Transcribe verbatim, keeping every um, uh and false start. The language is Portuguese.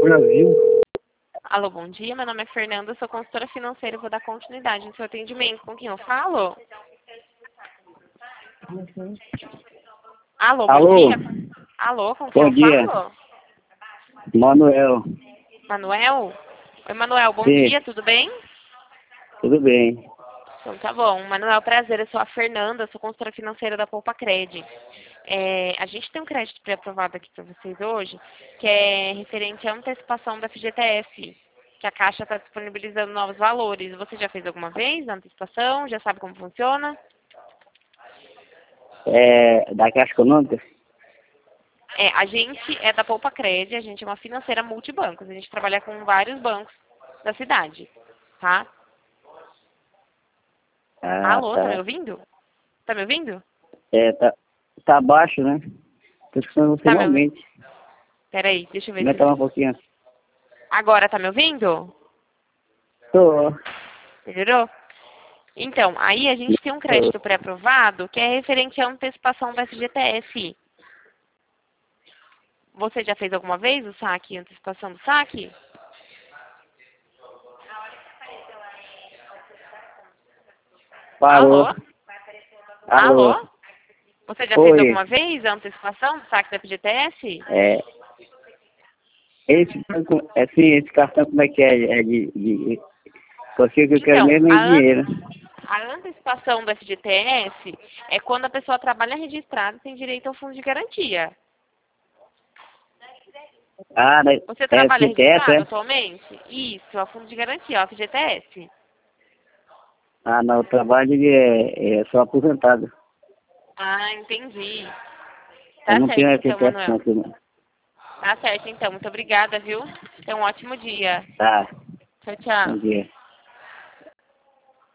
Brasil. Alô, bom dia. Meu nome é Fernanda, sou consultora financeira e vou dar continuidade no seu atendimento. Com quem eu falo? Alô, bom Alô. dia. Alô, com quem Bom eu dia. falo? Manuel. Manuel? Oi, Manuel, bom Sim, dia, tudo bem? tudo bem. Então tá bom. Manuel, prazer, eu sou a Fernanda, sou consultora financeira da Poupa Cred. É, a gente tem um crédito pré-aprovado aqui para vocês hoje, que é referente à antecipação da F G T S, que a Caixa está disponibilizando novos valores. Você já fez alguma vez a antecipação? Já sabe como funciona? É, da Caixa Econômica? É, a gente é da Poupa Cred, a gente é uma financeira multibancos. A gente trabalha com vários bancos da cidade, tá? Ah, Alô, tá me tá. ouvindo? Tá me ouvindo? É, tá, tá baixo, né? Tô escutando você Tá me ouvindo? malmente. Peraí, deixa eu ver Aumenta se... lá um pouquinho. Agora tá me ouvindo? Tô. Melhorou? Então, aí a gente tem um Tô. crédito pré-aprovado que é referente à antecipação da F G T S. Você já fez alguma vez o saque, antecipação do saque? Parou. Alô? Alô. Alô? Você já fez Oi. alguma vez a antecipação do saque da F G T S? É, esse, banco- assim, esse cartão como é que é? É de... de porque o que eu quero Então, mesmo é a, an- dinheiro. a antecipação do F G T S é quando a pessoa trabalha registrada e tem direito ao fundo de garantia. Ah, né? Você É trabalha F G T S, registrado é? atualmente? Isso, é o fundo de garantia, o F G T S. Ah, não, o trabalho ele é, é só aposentado. Ah, entendi. Eu Tá não tenho certo então, F G T S não, Manuel. filho. Tá certo então. Muito obrigada, viu? Tenha um ótimo dia. Tá, Tchau, tchau. bom dia.